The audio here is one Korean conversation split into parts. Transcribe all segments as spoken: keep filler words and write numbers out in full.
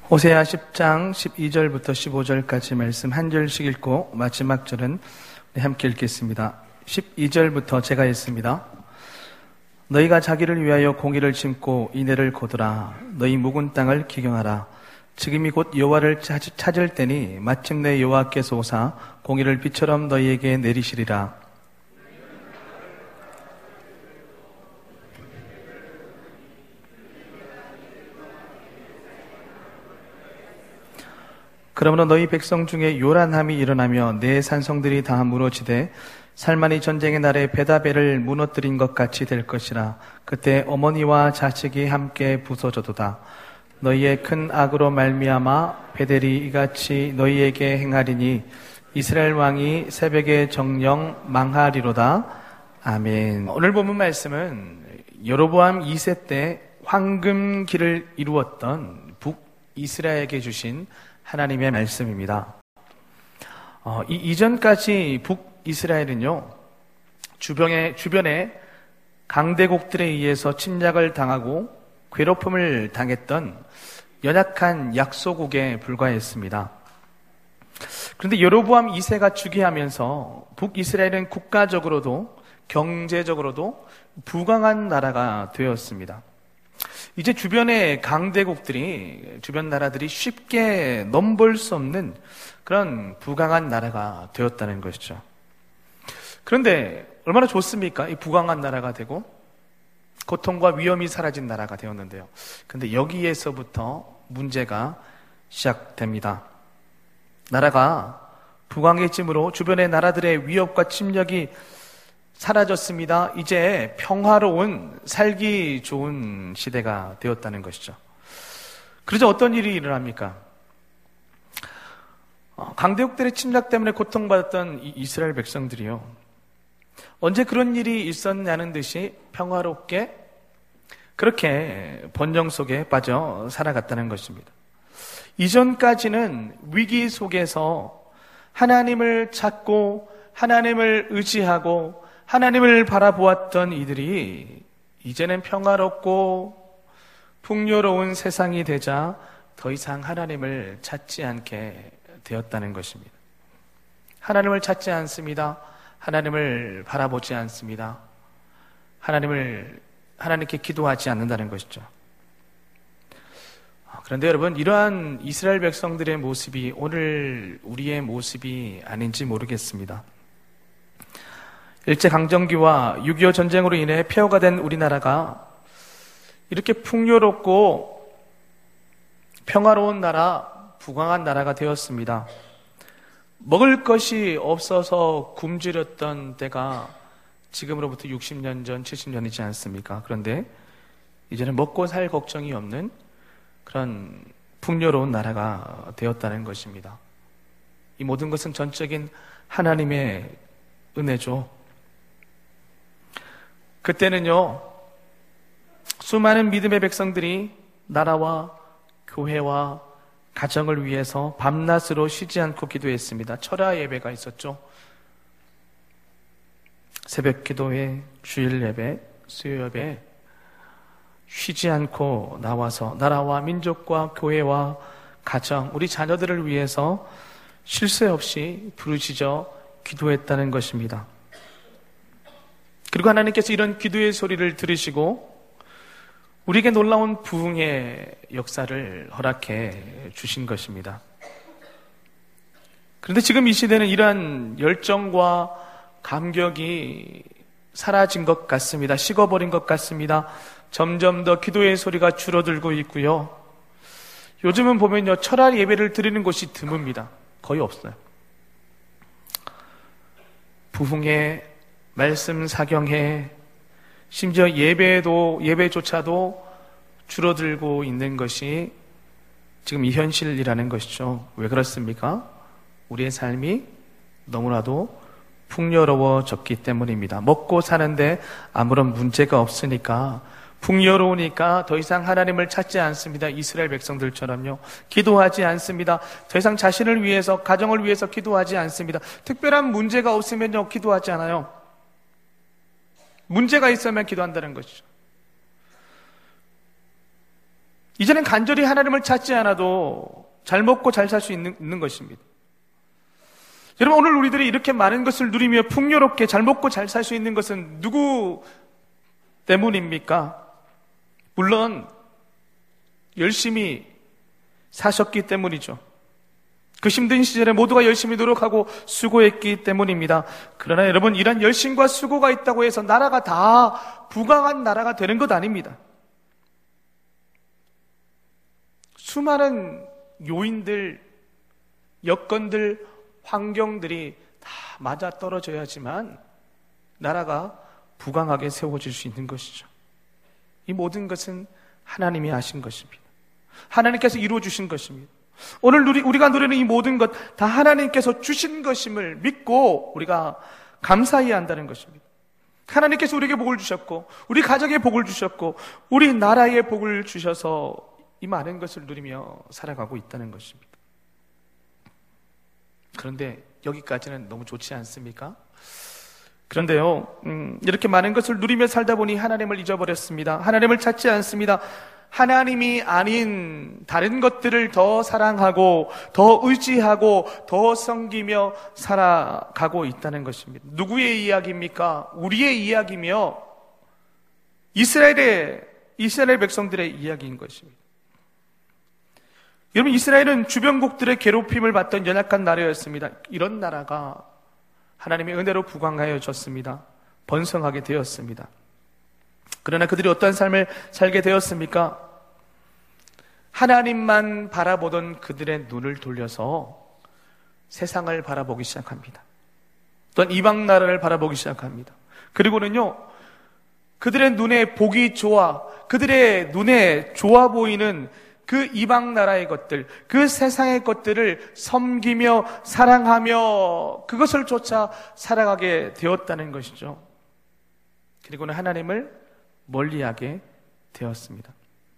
호세아 십 장 십이 절부터 십오 절까지 말씀 한 절씩 읽고 마지막 절은 함께 읽겠습니다. 십이 절부터 제가 읽습니다. 너희가 자기를 위하여 공의를 심고 인애를 거두라. 너희 묵은 땅을 기경하라. 지금이 곧 여호와를 찾을 때니 마침내 여호와께서 오사 공의를 비처럼 너희에게 내리시리라. 그러므로 너희 백성 중에 요란함이 일어나며 내 산성들이 다 무너지되 살만이 전쟁의 날에 베다벨을 무너뜨린 것 같이 될 것이라. 그때 어머니와 자식이 함께 부서져도다. 너희의 큰 악으로 말미암아 베델이 이같이 너희에게 행하리니 이스라엘 왕이 새벽에 정령 망하리로다. 아멘. 오늘 본문 말씀은 여로보암 이 세 때 황금기를 이루었던 북이스라엘에게 주신 하나님의 말씀입니다. 어, 이 이전까지 북이스라엘은요, 주변에, 주변에 강대국들에 의해서 침략을 당하고 괴롭힘을 당했던 연약한 약소국에 불과했습니다. 그런데 여로보암 이 세가 즉위하면서 북이스라엘은 국가적으로도 경제적으로도 부강한 나라가 되었습니다. 이제 주변의 강대국들이, 주변 나라들이 쉽게 넘볼 수 없는 그런 부강한 나라가 되었다는 것이죠. 그런데 얼마나 좋습니까? 이 부강한 나라가 되고 고통과 위험이 사라진 나라가 되었는데요. 그런데 여기에서부터 문제가 시작됩니다. 나라가 부강해짐으로 주변의 나라들의 위협과 침략이 사라졌습니다. 이제 평화로운 살기 좋은 시대가 되었다는 것이죠. 그러자 어떤 일이 일어납니까? 강대국들의 침략 때문에 고통받았던 이스라엘 백성들이요, 언제 그런 일이 있었냐는 듯이 평화롭게 그렇게 번영 속에 빠져 살아갔다는 것입니다. 이전까지는 위기 속에서 하나님을 찾고 하나님을 의지하고 하나님을 바라보았던 이들이 이제는 평화롭고 풍요로운 세상이 되자 더 이상 하나님을 찾지 않게 되었다는 것입니다. 하나님을 찾지 않습니다. 하나님을 바라보지 않습니다. 하나님을, 하나님께 기도하지 않는다는 것이죠. 그런데 여러분, 이러한 이스라엘 백성들의 모습이 오늘 우리의 모습이 아닌지 모르겠습니다. 일제강점기와 육이오 전쟁으로 인해 폐허가 된 우리나라가 이렇게 풍요롭고 평화로운 나라, 부강한 나라가 되었습니다. 먹을 것이 없어서 굶주렸던 때가 지금으로부터 육십 년 전, 칠십 년이지 않습니까? 그런데 이제는 먹고 살 걱정이 없는 그런 풍요로운 나라가 되었다는 것입니다. 이 모든 것은 전적인 하나님의 은혜죠. 그때는요, 수많은 믿음의 백성들이 나라와 교회와 가정을 위해서 밤낮으로 쉬지 않고 기도했습니다. 철야 예배가 있었죠. 새벽 기도회, 주일 예배, 수요 예배, 쉬지 않고 나와서 나라와 민족과 교회와 가정, 우리 자녀들을 위해서 쉴 새 없이 부르짖어 기도했다는 것입니다. 그리고 하나님께서 이런 기도의 소리를 들으시고 우리에게 놀라운 부흥의 역사를 허락해 주신 것입니다. 그런데 지금 이 시대는 이러한 열정과 감격이 사라진 것 같습니다. 식어버린 것 같습니다. 점점 더 기도의 소리가 줄어들고 있고요. 요즘은 보면요, 철야 예배를 드리는 곳이 드뭅니다. 거의 없어요. 부흥회, 말씀 사경회, 심지어 예배도, 예배조차도 줄어들고 있는 것이 지금 이 현실이라는 것이죠. 왜 그렇습니까? 우리의 삶이 너무나도 풍요로워졌기 때문입니다. 먹고 사는데 아무런 문제가 없으니까, 풍요로우니까 더 이상 하나님을 찾지 않습니다. 이스라엘 백성들처럼요. 기도하지 않습니다. 더 이상 자신을 위해서, 가정을 위해서 기도하지 않습니다. 특별한 문제가 없으면요, 기도하지 않아요. 문제가 있으면 기도한다는 것이죠. 이제는 간절히 하나님을 찾지 않아도 잘 먹고 잘 살 수 있는, 있는 것입니다. 여러분, 오늘 우리들이 이렇게 많은 것을 누리며 풍요롭게 잘 먹고 잘 살 수 있는 것은 누구 때문입니까? 물론 열심히 사셨기 때문이죠. 그 힘든 시절에 모두가 열심히 노력하고 수고했기 때문입니다. 그러나 여러분, 이런 열심과 수고가 있다고 해서 나라가 다 부강한 나라가 되는 것 아닙니다. 수많은 요인들, 여건들, 환경들이 다 맞아 떨어져야지만 나라가 부강하게 세워질 수 있는 것이죠. 이 모든 것은 하나님이 하신 것입니다. 하나님께서 이루어주신 것입니다. 오늘 우리, 우리가 누리는 이 모든 것 다 하나님께서 주신 것임을 믿고 우리가 감사해야 한다는 것입니다. 하나님께서 우리에게 복을 주셨고 우리 가정에 복을 주셨고 우리 나라에 복을 주셔서 이 많은 것을 누리며 살아가고 있다는 것입니다. 그런데 여기까지는 너무 좋지 않습니까? 그런데요, 음, 이렇게 많은 것을 누리며 살다 보니 하나님을 잊어버렸습니다. 하나님을 찾지 않습니다. 하나님이 아닌 다른 것들을 더 사랑하고 더 의지하고 더 섬기며 살아가고 있다는 것입니다. 누구의 이야기입니까? 우리의 이야기며 이스라엘의 이스라엘 백성들의 이야기인 것입니다. 여러분, 이스라엘은 주변국들의 괴롭힘을 받던 연약한 나라였습니다. 이런 나라가 하나님의 은혜로 부강하여졌습니다. 번성하게 되었습니다. 그러나 그들이 어떠한 삶을 살게 되었습니까? 하나님만 바라보던 그들의 눈을 돌려서 세상을 바라보기 시작합니다. 또한 이방 나라를 바라보기 시작합니다. 그리고는요, 그들의 눈에 보기 좋아, 그들의 눈에 좋아 보이는 그 이방 나라의 것들, 그 세상의 것들을 섬기며 사랑하며 그것을 쫓아 살아가게 되었다는 것이죠. 그리고는 하나님을 멀리하게 되었습니다.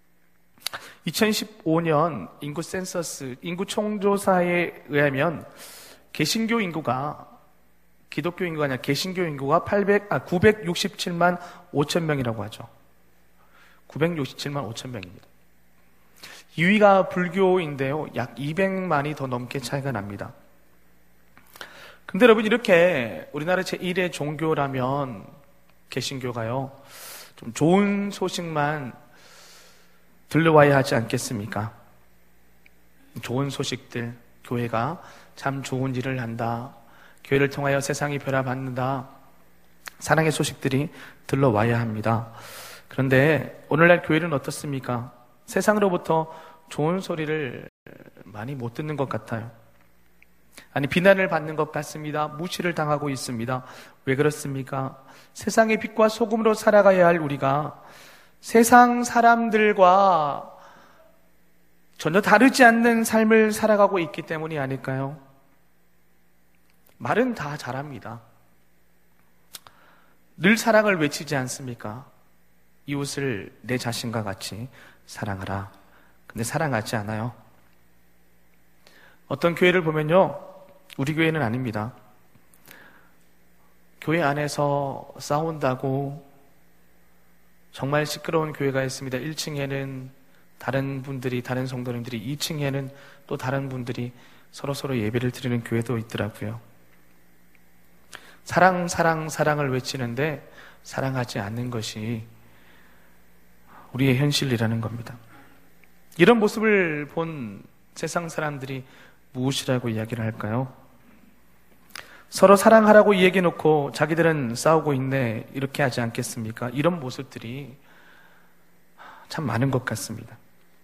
이천십오 년 인구 센서스, 인구 총조사에 의하면 개신교 인구가 기독교 인구가 아니라 개신교 인구가 팔백, 아, 구백육십칠만 오천 명이라고 하죠. 구백육십칠만 오천 명입니다. 이 위가 불교인데요, 약 이백만이 더 넘게 차이가 납니다. 근데 여러분, 이렇게 우리나라 제일의 종교라면 개신교가요, 좀 좋은 소식만 들려와야 하지 않겠습니까? 좋은 소식들, 교회가 참 좋은 일을 한다, 교회를 통하여 세상이 변화받는다, 사랑의 소식들이 들러와야 합니다. 그런데 오늘날 교회는 어떻습니까? 세상으로부터 좋은 소리를 많이 못 듣는 것 같아요. 아니, 비난을 받는 것 같습니다. 무시를 당하고 있습니다. 왜 그렇습니까? 세상의 빛과 소금으로 살아가야 할 우리가 세상 사람들과 전혀 다르지 않는 삶을 살아가고 있기 때문이 아닐까요? 말은 다 잘합니다. 늘 사랑을 외치지 않습니까? 이웃을 내 자신과 같이 사랑하라. 근데 사랑하지 않아요. 어떤 교회를 보면요, 우리 교회는 아닙니다. 교회 안에서 싸운다고 정말 시끄러운 교회가 있습니다. 일 층에는 다른 분들이, 다른 성도님들이, 이 층에는 또 다른 분들이 서로 서로 예배를 드리는 교회도 있더라고요. 사랑, 사랑, 사랑을 외치는데 사랑하지 않는 것이 우리의 현실이라는 겁니다. 이런 모습을 본 세상 사람들이 무엇이라고 이야기를 할까요? 서로 사랑하라고 얘기해놓고 자기들은 싸우고 있네, 이렇게 하지 않겠습니까? 이런 모습들이 참 많은 것 같습니다.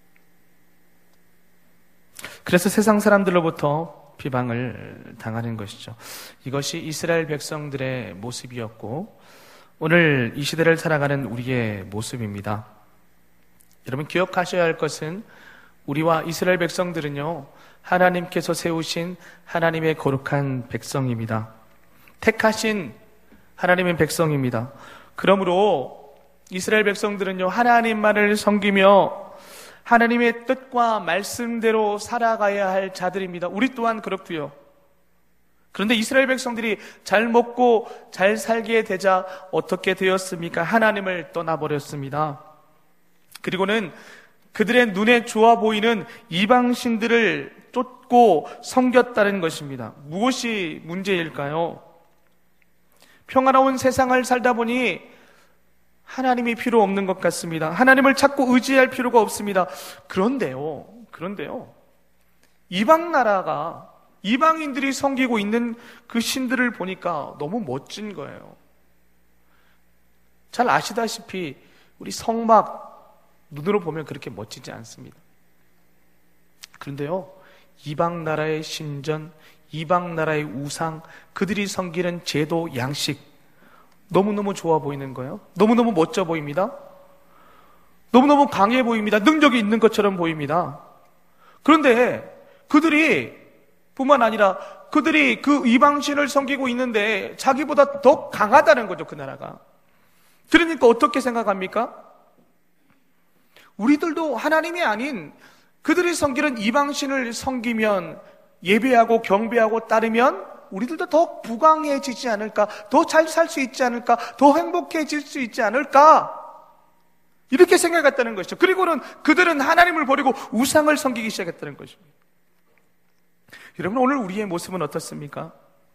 그래서 세상 사람들로부터 비방을 당하는 것이죠. 이것이 이스라엘 백성들의 모습이었고 오늘 이 시대를 살아가는 우리의 모습입니다. 여러분, 기억하셔야 할 것은 우리와 이스라엘 백성들은요, 하나님께서 세우신 하나님의 거룩한 백성입니다. 택하신 하나님의 백성입니다. 그러므로 이스라엘 백성들은요, 하나님만을 섬기며 하나님의 뜻과 말씀대로 살아가야 할 자들입니다. 우리 또한 그렇고요. 그런데 이스라엘 백성들이 잘 먹고 잘 살게 되자 어떻게 되었습니까? 하나님을 떠나버렸습니다. 그리고는 그들의 눈에 좋아 보이는 이방신들을 쫓고 섬겼다는 것입니다. 무엇이 문제일까요? 평화로운 세상을 살다 보니 하나님이 필요 없는 것 같습니다. 하나님을 찾고 의지할 필요가 없습니다. 그런데요, 그런데요. 이방 나라가, 이방인들이 섬기고 있는 그 신들을 보니까 너무 멋진 거예요. 잘 아시다시피 우리 성막 눈으로 보면 그렇게 멋지지 않습니다. 그런데요, 이방 나라의 신전, 이방 나라의 우상, 그들이 섬기는 제도, 양식, 너무너무 좋아 보이는 거예요. 너무너무 멋져 보입니다. 너무너무 강해 보입니다. 능력이 있는 것처럼 보입니다. 그런데 그들이 뿐만 아니라 그들이 그 이방신을 섬기고 있는데 자기보다 더 강하다는 거죠, 그 나라가. 그러니까 어떻게 생각합니까? 우리들도 하나님이 아닌 그들이 섬기는 이방신을 섬기면, 예배하고 경배하고 따르면 우리들도 더 부강해지지 않을까? 더 잘 살 수 있지 않을까? 더 행복해질 수 있지 않을까? 이렇게 생각했다는 것이죠. 그리고는 그들은 하나님을 버리고 우상을 섬기기 시작했다는 것입니다. 여러분, 오늘 우리의 모습은 어떻습니까?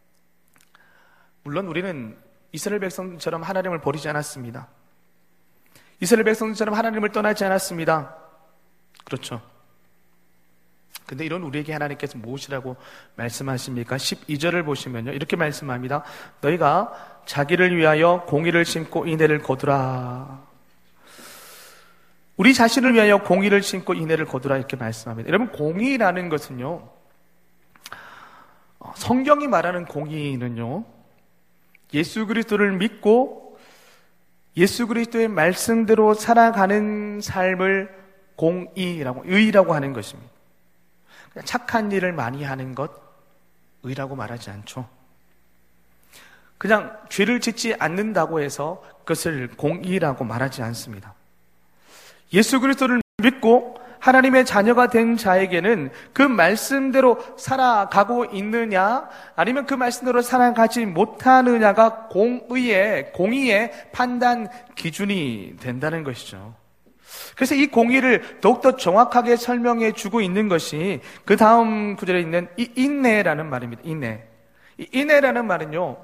물론 우리는 이스라엘 백성처럼 하나님을 버리지 않았습니다. 이스라엘 백성처럼 하나님을 떠나지 않았습니다. 그렇죠. 근데 이런 우리에게 하나님께서 무엇이라고 말씀하십니까? 십이 절을 보시면요, 이렇게 말씀합니다. 너희가 자기를 위하여 공의를 심고 인애를 거두라. 우리 자신을 위하여 공의를 심고 인애를 거두라, 이렇게 말씀합니다. 여러분, 공의라는 것은요, 성경이 말하는 공의는요, 예수 그리스도를 믿고 예수 그리스도의 말씀대로 살아가는 삶을 공의라고, 의라고 하는 것입니다. 그냥 착한 일을 많이 하는 것, 의라고 말하지 않죠. 그냥 죄를 짓지 않는다고 해서 그것을 공의라고 말하지 않습니다. 예수 그리스도를 믿고 하나님의 자녀가 된 자에게는 그 말씀대로 살아가고 있느냐, 아니면 그 말씀대로 살아가지 못하느냐가 공의의, 공의의 판단 기준이 된다는 것이죠. 그래서 이 공의를 더욱더 정확하게 설명해 주고 있는 것이 그 다음 구절에 있는 이 인내라는 말입니다. 인내. 이 인내라는 말은요,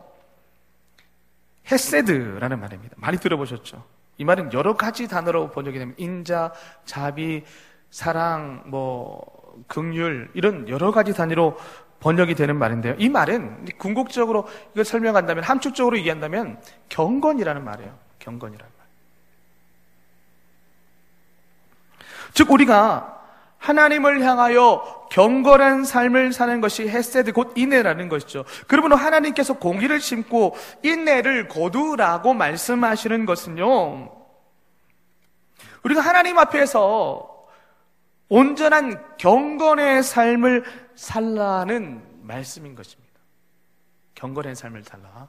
헤세드라는 말입니다. 많이 들어보셨죠? 이 말은 여러 가지 단어로 번역이 됩니다. 인자, 자비, 사랑, 뭐 긍휼, 이런 여러 가지 단위로 번역이 되는 말인데요. 이 말은 궁극적으로 이걸 설명한다면, 함축적으로 얘기한다면 경건이라는 말이에요. 경건이라는 말. 즉 우리가 하나님을 향하여 경건한 삶을 사는 것이 헤세드, 곧 인내라는 것이죠. 그러므로 하나님께서 공의를 심고 인내를 거두라고 말씀하시는 것은요, 우리가 하나님 앞에서 온전한 경건의 삶을 살라는 말씀인 것입니다. 경건의 삶을 살라.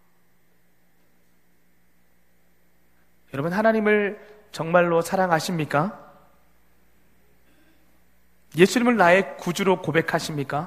여러분, 하나님을 정말로 사랑하십니까? 예수님을 나의 구주로 고백하십니까?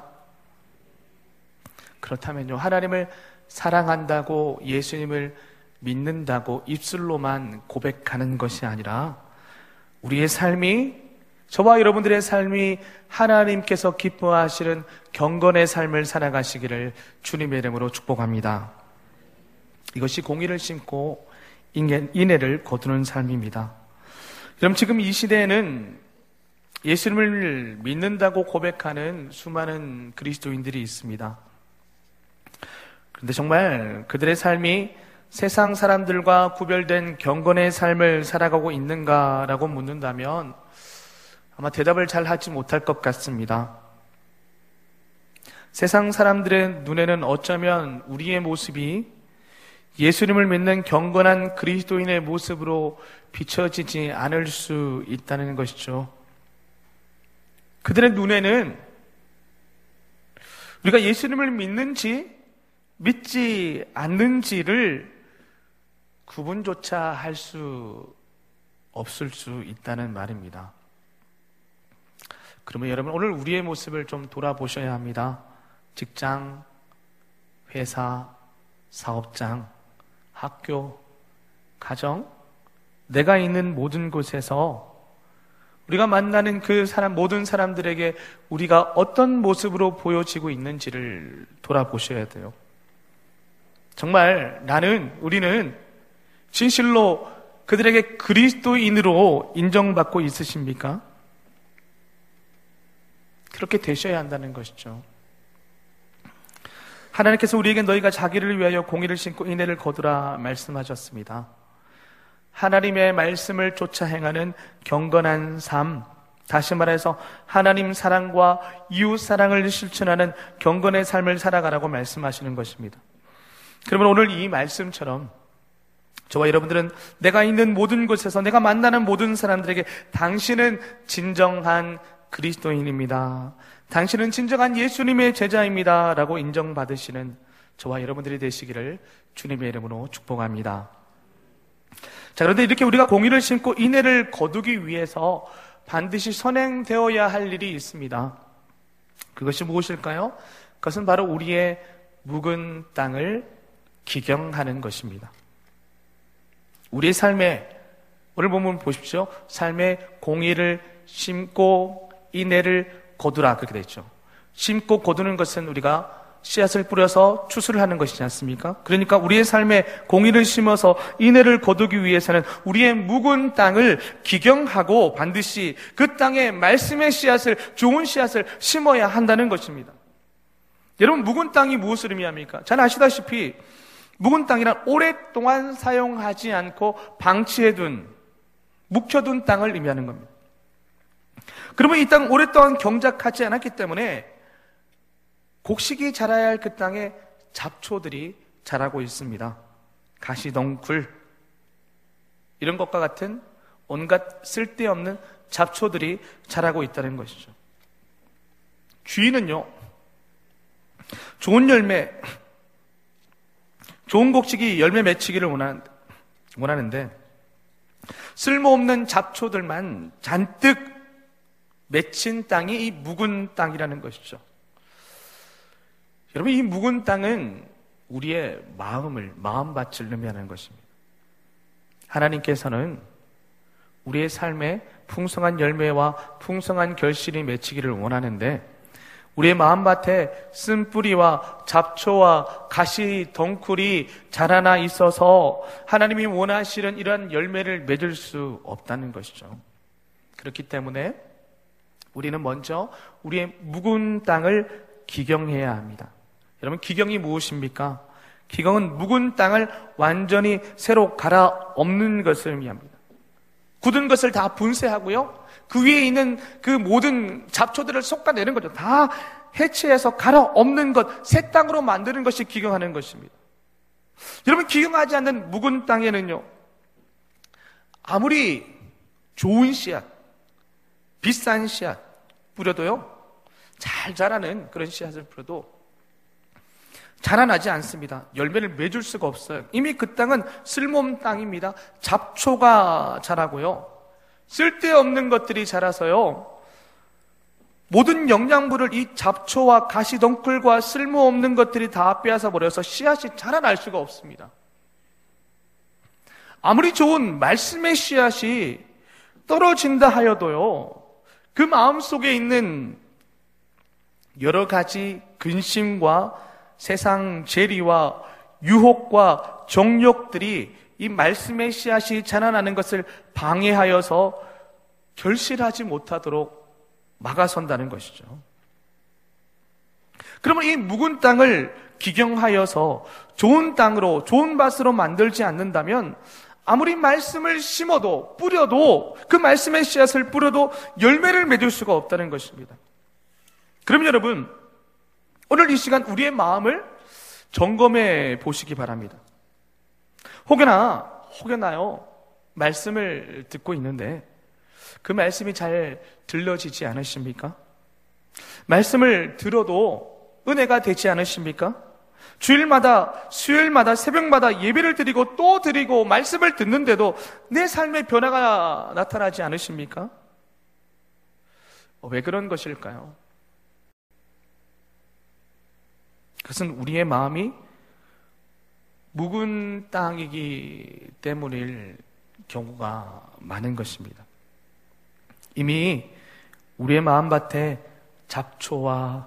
그렇다면요, 하나님을 사랑한다고, 예수님을 믿는다고 입술로만 고백하는 것이 아니라 우리의 삶이, 저와 여러분들의 삶이 하나님께서 기뻐하시는 경건의 삶을 살아가시기를 주님의 이름으로 축복합니다. 이것이 공의를 심고 인애를 거두는 삶입니다. 그럼 지금 이 시대에는 예수님을 믿는다고 고백하는 수많은 그리스도인들이 있습니다. 그런데 정말 그들의 삶이 세상 사람들과 구별된 경건의 삶을 살아가고 있는가라고 묻는다면 아마 대답을 잘 하지 못할 것 같습니다. 세상 사람들의 눈에는 어쩌면 우리의 모습이 예수님을 믿는 경건한 그리스도인의 모습으로 비춰지지 않을 수 있다는 것이죠. 그들의 눈에는 우리가 예수님을 믿는지 믿지 않는지를 구분조차 할 수 없을 수 있다는 말입니다. 그러면 여러분, 오늘 우리의 모습을 좀 돌아보셔야 합니다. 직장, 회사, 사업장, 학교, 가정, 내가 있는 모든 곳에서 우리가 만나는 그 사람, 모든 사람들에게 우리가 어떤 모습으로 보여지고 있는지를 돌아보셔야 돼요. 정말 나는, 우리는 진실로 그들에게 그리스도인으로 인정받고 있으십니까? 그렇게 되셔야 한다는 것이죠. 하나님께서 우리에게 너희가 자기를 위하여 공의를 심고 인애를 거두라 말씀하셨습니다. 하나님의 말씀을 쫓아 행하는 경건한 삶, 다시 말해서 하나님 사랑과 이웃 사랑을 실천하는 경건의 삶을 살아가라고 말씀하시는 것입니다. 그러면 오늘 이 말씀처럼 저와 여러분들은 내가 있는 모든 곳에서 내가 만나는 모든 사람들에게 당신은 진정한 그리스도인입니다, 당신은 진정한 예수님의 제자입니다 라고 인정받으시는 저와 여러분들이 되시기를 주님의 이름으로 축복합니다. 자, 그런데 이렇게 우리가 공의를 심고 인애를 거두기 위해서 반드시 선행되어야 할 일이 있습니다. 그것이 무엇일까요? 그것은 바로 우리의 묵은 땅을 기경하는 것입니다. 우리의 삶에, 오늘 보면 보십시오. 삶에 공의를 심고 인애를 거두라 그렇게 되어 있죠. 심고 거두는 것은 우리가 씨앗을 뿌려서 추수를 하는 것이지 않습니까? 그러니까 우리의 삶에 공의를 심어서 인애를 거두기 위해서는 우리의 묵은 땅을 기경하고 반드시 그 땅에 말씀의 씨앗을, 좋은 씨앗을 심어야 한다는 것입니다. 여러분, 묵은 땅이 무엇을 의미합니까? 잘 아시다시피 묵은 땅이란 오랫동안 사용하지 않고 방치해둔, 묵혀둔 땅을 의미하는 겁니다. 그러면 이 땅 오랫동안 경작하지 않았기 때문에 곡식이 자라야 할 그 땅에 잡초들이 자라고 있습니다. 가시덩굴, 이런 것과 같은 온갖 쓸데없는 잡초들이 자라고 있다는 것이죠. 주인은요, 좋은 열매, 좋은 곡식이 열매 맺히기를 원하는데 쓸모없는 잡초들만 잔뜩 맺힌 땅이 이 묵은 땅이라는 것이죠. 여러분, 이 묵은 땅은 우리의 마음을, 마음밭을 의미하는 것입니다. 하나님께서는 우리의 삶에 풍성한 열매와 풍성한 결실이 맺히기를 원하는데 우리의 마음밭에 쓴뿌리와 잡초와 가시 덩굴이 자라나 있어서 하나님이 원하시는 이러한 열매를 맺을 수 없다는 것이죠. 그렇기 때문에 우리는 먼저 우리의 묵은 땅을 기경해야 합니다. 여러분, 기경이 무엇입니까? 기경은 묵은 땅을 완전히 새로 갈아엎는 것을 의미합니다. 굳은 것을 다 분쇄하고요, 그 위에 있는 그 모든 잡초들을 솎아내는 거죠. 다 해체해서 갈아엎는 것, 새 땅으로 만드는 것이 기경하는 것입니다. 여러분, 기경하지 않는 묵은 땅에는요, 아무리 좋은 씨앗, 비싼 씨앗 뿌려도요, 잘 자라는 그런 씨앗을 뿌려도 자라나지 않습니다. 열매를 맺을 수가 없어요. 이미 그 땅은 쓸모없는 땅입니다. 잡초가 자라고요, 쓸데없는 것들이 자라서요, 모든 영양분을 이 잡초와 가시덩굴과 쓸모없는 것들이 다 빼앗아 버려서 씨앗이 자라날 수가 없습니다. 아무리 좋은 말씀의 씨앗이 떨어진다 하여도요, 그 마음속에 있는 여러 가지 근심과 세상 재리와 유혹과 정욕들이 이 말씀의 씨앗이 자라나는 것을 방해하여서 결실하지 못하도록 막아선다는 것이죠. 그러면 이 묵은 땅을 기경하여서 좋은 땅으로, 좋은 밭으로 만들지 않는다면 아무리 말씀을 심어도, 뿌려도, 그 말씀의 씨앗을 뿌려도 열매를 맺을 수가 없다는 것입니다. 그럼 여러분, 오늘 이 시간 우리의 마음을 점검해 보시기 바랍니다. 혹여나, 혹여나요, 말씀을 듣고 있는데 그 말씀이 잘 들려지지 않으십니까? 말씀을 들어도 은혜가 되지 않으십니까? 주일마다, 수요일마다, 새벽마다 예배를 드리고 또 드리고 말씀을 듣는데도 내 삶에 변화가 나타나지 않으십니까? 왜 그런 것일까요? 그것은 우리의 마음이 묵은 땅이기 때문일 경우가 많은 것입니다. 이미 우리의 마음밭에 잡초와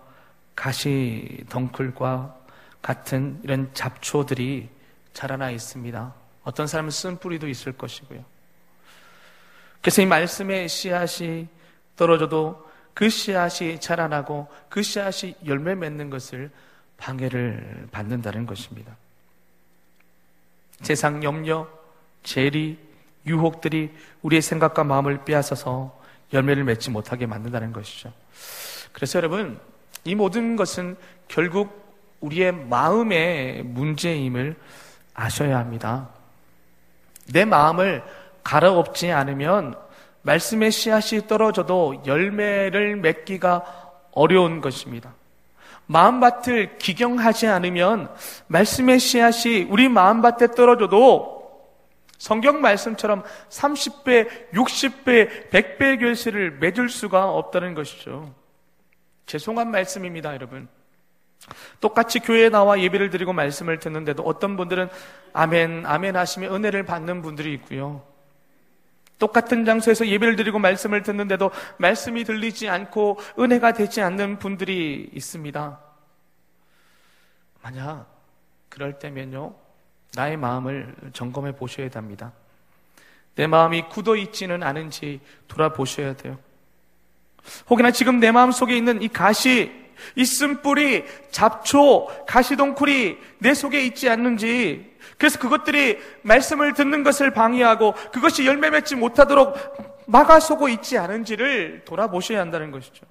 가시덩굴과 같은 이런 잡초들이 자라나 있습니다. 어떤 사람은 쓴뿌리도 있을 것이고요. 그래서 이 말씀의 씨앗이 떨어져도 그 씨앗이 자라나고 그 씨앗이 열매 맺는 것을 방해를 받는다는 것입니다. 세상 염려, 재리, 유혹들이 우리의 생각과 마음을 빼앗아서 열매를 맺지 못하게 만든다는 것이죠. 그래서 여러분, 이 모든 것은 결국 우리의 마음의 문제임을 아셔야 합니다. 내 마음을 갈아엎지 않으면 말씀의 씨앗이 떨어져도 열매를 맺기가 어려운 것입니다. 마음밭을 기경하지 않으면 말씀의 씨앗이 우리 마음밭에 떨어져도 성경 말씀처럼 삼십 배, 육십 배, 백 배의 결실을 맺을 수가 없다는 것이죠. 죄송한 말씀입니다, 여러분. 똑같이 교회에 나와 예배를 드리고 말씀을 듣는데도 어떤 분들은 아멘, 아멘 하시며 은혜를 받는 분들이 있고요. 똑같은 장소에서 예배를 드리고 말씀을 듣는데도 말씀이 들리지 않고 은혜가 되지 않는 분들이 있습니다. 만약 그럴 때면요, 나의 마음을 점검해 보셔야 합니다. 내 마음이 굳어 있지는 않은지 돌아보셔야 돼요. 혹여나 지금 내 마음 속에 있는 이 가시, 이 쓴뿌리, 잡초, 가시덩굴이 내 속에 있지 않는지, 그래서 그것들이 말씀을 듣는 것을 방해하고 그것이 열매 맺지 못하도록 막아서고 있지 않은지를 돌아보셔야 한다는 것이죠.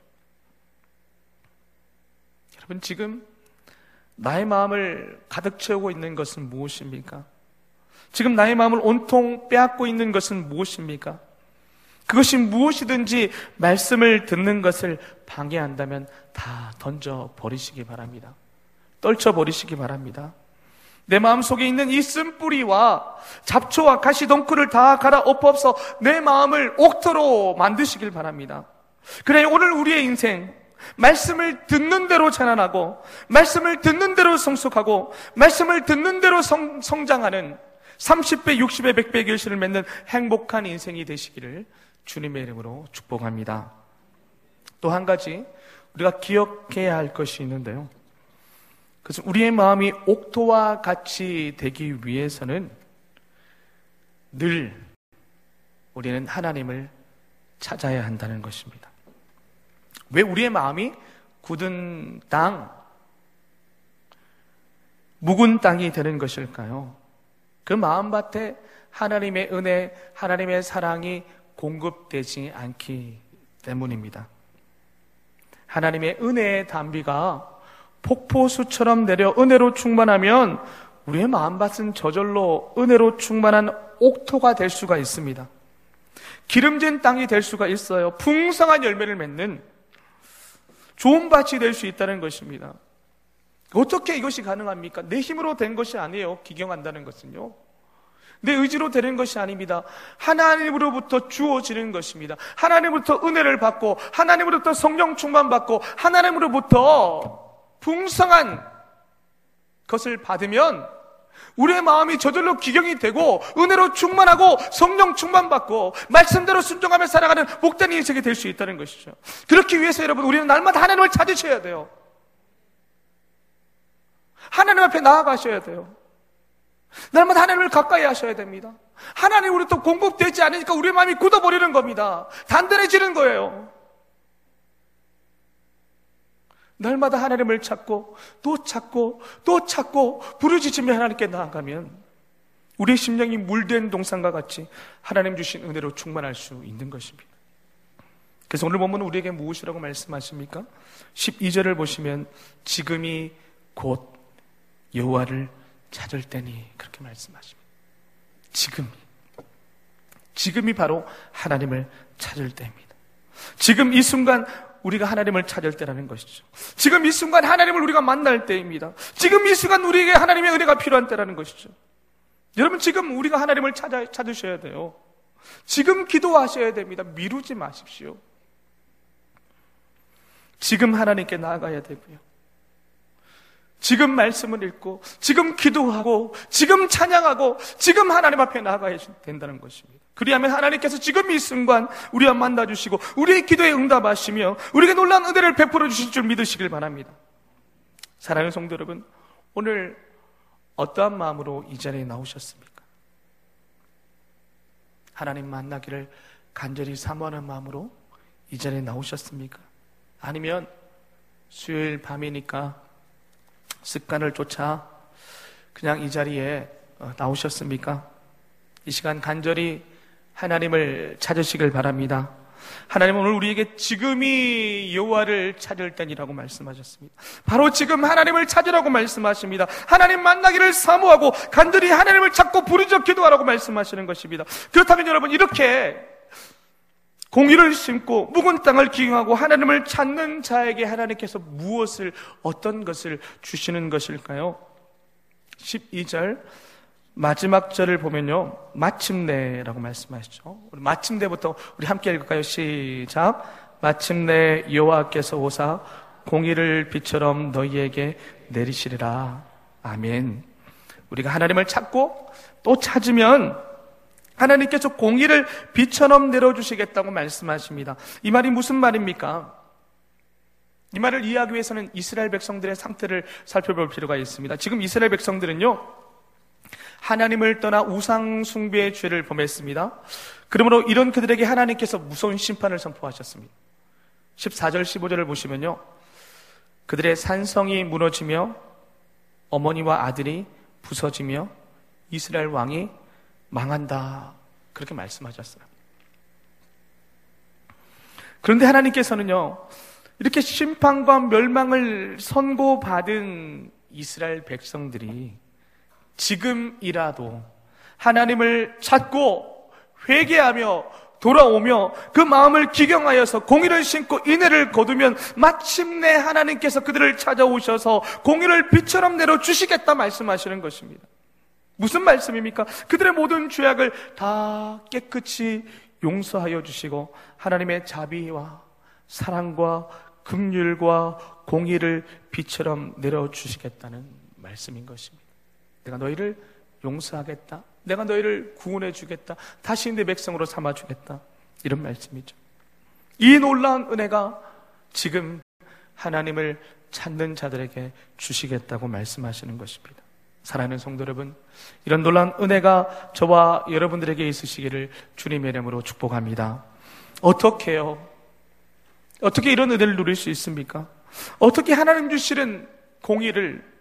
여러분, 지금 나의 마음을 가득 채우고 있는 것은 무엇입니까? 지금 나의 마음을 온통 빼앗고 있는 것은 무엇입니까? 그것이 무엇이든지 말씀을 듣는 것을 방해한다면 다 던져버리시기 바랍니다. 떨쳐버리시기 바랍니다. 내 마음속에 있는 이 쓴뿌리와 잡초와 가시덩굴을 다 갈아 엎어서 내 마음을 옥토로 만드시길 바랍니다. 그래, 오늘 우리의 인생 말씀을 듣는 대로 자라나고 말씀을 듣는 대로 성숙하고 말씀을 듣는 대로 성, 성장하는 삼십 배, 육십 배, 백 배의 결실을 맺는 행복한 인생이 되시기를 주님의 이름으로 축복합니다. 또 한 가지 우리가 기억해야 할 것이 있는데요, 그래서 우리의 마음이 옥토와 같이 되기 위해서는 늘 우리는 하나님을 찾아야 한다는 것입니다. 왜 우리의 마음이 굳은 땅, 묵은 땅이 되는 것일까요? 그 마음밭에 하나님의 은혜, 하나님의 사랑이 공급되지 않기 때문입니다. 하나님의 은혜의 담비가 폭포수처럼 내려 은혜로 충만하면 우리의 마음밭은 저절로 은혜로 충만한 옥토가 될 수가 있습니다. 기름진 땅이 될 수가 있어요. 풍성한 열매를 맺는 좋은 밭이 될 수 있다는 것입니다. 어떻게 이것이 가능합니까? 내 힘으로 된 것이 아니에요. 기경한다는 것은요, 내 의지로 되는 것이 아닙니다. 하나님으로부터 주어지는 것입니다. 하나님으로부터 은혜를 받고 하나님으로부터 성령 충만받고 하나님으로부터 풍성한 것을 받으면 우리의 마음이 저절로 기경이 되고 은혜로 충만하고 성령 충만받고 말씀대로 순종하며 살아가는 복된 인생이 될 수 있다는 것이죠. 그렇기 위해서 여러분, 우리는 날마다 하나님을 찾으셔야 돼요. 하나님 앞에 나아가셔야 돼요. 날마다 하나님을 가까이 하셔야 됩니다. 하나님으로부터 공급되지 않으니까 우리의 마음이 굳어버리는 겁니다. 단단해지는 거예요. 날마다 하나님을 찾고 또 찾고 또 찾고 부르짖으며 하나님께 나아가면 우리의 심령이 물된 동산과 같이 하나님 주신 은혜로 충만할 수 있는 것입니다. 그래서 오늘 본문은 우리에게 무엇이라고 말씀하십니까? 십이 절을 보시면 지금이 곧 여호와를 찾을 때니, 그렇게 말씀하십니다. 지금이 지금이 바로 하나님을 찾을 때입니다. 지금 이 순간 우리가 하나님을 찾을 때라는 것이죠. 지금 이 순간 하나님을 우리가 만날 때입니다. 지금 이 순간 우리에게 하나님의 은혜가 필요한 때라는 것이죠. 여러분, 지금 우리가 하나님을 찾아, 찾으셔야 돼요. 지금 기도하셔야 됩니다. 미루지 마십시오. 지금 하나님께 나아가야 되고요, 지금 말씀을 읽고 지금 기도하고 지금 찬양하고 지금 하나님 앞에 나아가야 된다는 것입니다. 그리하면 하나님께서 지금 이 순간 우리와 만나주시고 우리의 기도에 응답하시며 우리에게 놀라운 은혜를 베풀어 주실 줄 믿으시길 바랍니다. 사랑하는 성도 여러분, 오늘 어떠한 마음으로 이 자리에 나오셨습니까? 하나님 만나기를 간절히 사모하는 마음으로 이 자리에 나오셨습니까? 아니면 수요일 밤이니까 습관을 쫓아 그냥 이 자리에 나오셨습니까? 이 시간 간절히 하나님을 찾으시길 바랍니다. 하나님은 오늘 우리에게 지금이 여호와를 찾을 때이라고 말씀하셨습니다. 바로 지금 하나님을 찾으라고 말씀하십니다. 하나님 만나기를 사모하고 간절히 하나님을 찾고 부르짖어 기도하라고 말씀하시는 것입니다. 그렇다면 여러분, 이렇게 공의를 심고 묵은 땅을 기경하고 하나님을 찾는 자에게 하나님께서 무엇을, 어떤 것을 주시는 것일까요? 십이 절 마지막 절을 보면요, 마침내라고 말씀하시죠. 우리 마침내부터 우리 함께 읽을까요? 시작. 마침내 여호와께서 오사 공의를 빛처럼 너희에게 내리시리라. 아멘. 우리가 하나님을 찾고 또 찾으면 하나님께서 공의를 빛처럼 내려주시겠다고 말씀하십니다. 이 말이 무슨 말입니까? 이 말을 이해하기 위해서는 이스라엘 백성들의 상태를 살펴볼 필요가 있습니다. 지금 이스라엘 백성들은요, 하나님을 떠나 우상 숭배의 죄를 범했습니다. 그러므로 이런 그들에게 하나님께서 무서운 심판을 선포하셨습니다. 십사 절 십오 절을 보시면요, 그들의 산성이 무너지며 어머니와 아들이 부서지며 이스라엘 왕이 망한다, 그렇게 말씀하셨어요. 그런데 하나님께서는요, 이렇게 심판과 멸망을 선고받은 이스라엘 백성들이 지금이라도 하나님을 찾고 회개하며 돌아오며 그 마음을 기경하여서 공의를 심고 인애를 거두면 마침내 하나님께서 그들을 찾아오셔서 공의를 빛처럼 내려주시겠다 말씀하시는 것입니다. 무슨 말씀입니까? 그들의 모든 죄악을 다 깨끗이 용서하여 주시고 하나님의 자비와 사랑과 긍휼과 공의를 빛처럼 내려주시겠다는 말씀인 것입니다. 내가 너희를 용서하겠다, 내가 너희를 구원해 주겠다, 다시 내 백성으로 삼아주겠다, 이런 말씀이죠. 이 놀라운 은혜가 지금 하나님을 찾는 자들에게 주시겠다고 말씀하시는 것입니다. 사랑하는 성도 여러분, 이런 놀라운 은혜가 저와 여러분들에게 있으시기를 주님의 이름으로 축복합니다. 어떻게 해요? 어떻게 이런 은혜를 누릴 수 있습니까? 어떻게 하나님 주시는 공의를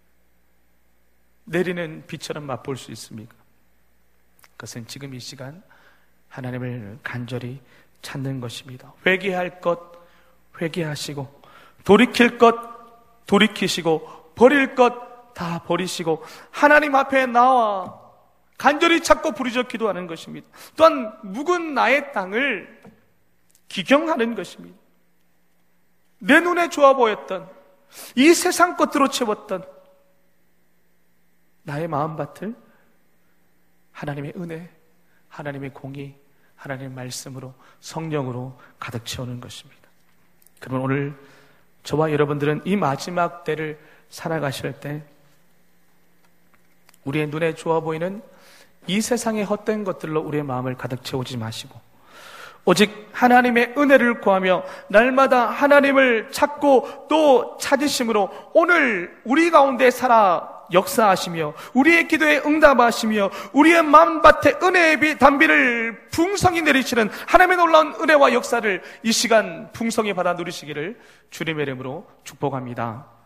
내리는 빛처럼 맛볼 수 있습니까? 그것은 지금 이 시간 하나님을 간절히 찾는 것입니다. 회개할 것 회개하시고, 돌이킬 것 돌이키시고, 버릴 것 다 버리시고 하나님 앞에 나와 간절히 찾고 부르짖어 기도하는 것입니다. 또한 묵은 나의 땅을 기경하는 것입니다. 내 눈에 좋아 보였던 이 세상 것으로 채웠던 나의 마음밭을 하나님의 은혜, 하나님의 공의, 하나님의 말씀으로, 성령으로 가득 채우는 것입니다. 그러면 오늘 저와 여러분들은 이 마지막 때를 살아가실 때 우리의 눈에 좋아 보이는 이 세상의 헛된 것들로 우리의 마음을 가득 채우지 마시고 오직 하나님의 은혜를 구하며 날마다 하나님을 찾고 또 찾으심으로 오늘 우리 가운데 살아 역사하시며 우리의 기도에 응답하시며 우리의 마음밭에 은혜의 비, 단비를 풍성히 내리시는 하나님의 놀라운 은혜와 역사를 이 시간 풍성히 받아 누리시기를 주님의 이름으로 축복합니다.